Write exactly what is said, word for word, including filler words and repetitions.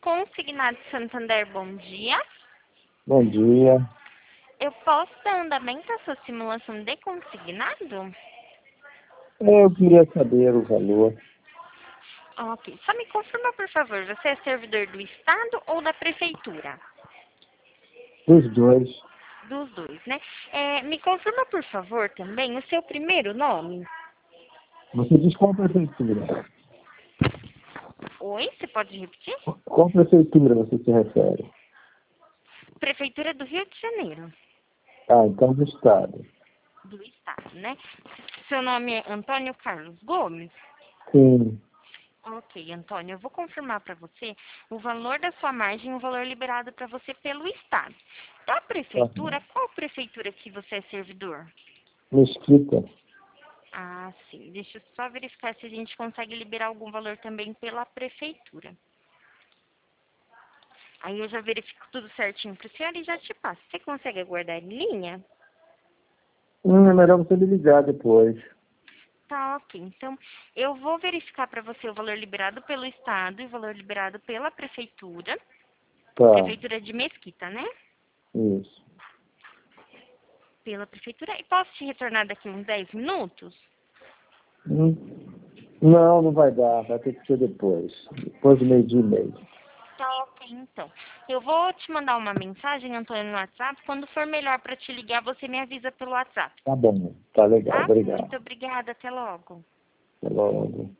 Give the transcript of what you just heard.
Consignado Santander, bom dia. Bom dia. Eu posso dar andamento à sua simulação de consignado? Eu queria saber o valor Ok. Só me confirma, por favor, você é servidor do Estado ou da Prefeitura? dos dois. Dos dois, né? É, me confirma, por favor, também o seu primeiro nome. Você diz qual prefeitura? Oi, você pode repetir? Qual prefeitura você se refere? Prefeitura do Rio de Janeiro. Ah, então do estado. Do Estado, né? Seu nome é Antônio Carlos Gomes? Sim. Ok, Antônio, eu vou confirmar para você o valor da sua margem, o valor liberado para você pelo Estado. Da Prefeitura, Aham. qual prefeitura que você é servidor? Mesquita. Ah, sim. Deixa eu só verificar se a gente consegue liberar algum valor também pela Prefeitura. Aí eu já verifico tudo certinho para a senhora e já te passo. Você consegue aguardar em linha? Hum, é melhor você me ligar depois. Tá, ok. Então, eu vou verificar para você o valor liberado pelo Estado e o valor liberado pela Prefeitura. Tá, Prefeitura de Mesquita, né? isso. Pela Prefeitura. E posso te retornar daqui uns dez minutos? Hum, Não, não vai dar. Vai ter que ser depois. Depois do meio-dia e meio. Tá, ok, então. Eu vou te mandar uma mensagem, Antônio, no WhatsApp. Quando for melhor para te ligar, você me avisa pelo WhatsApp, Tá bom. Tá legal. tá? Obrigado. Muito obrigada. Até logo. Até logo.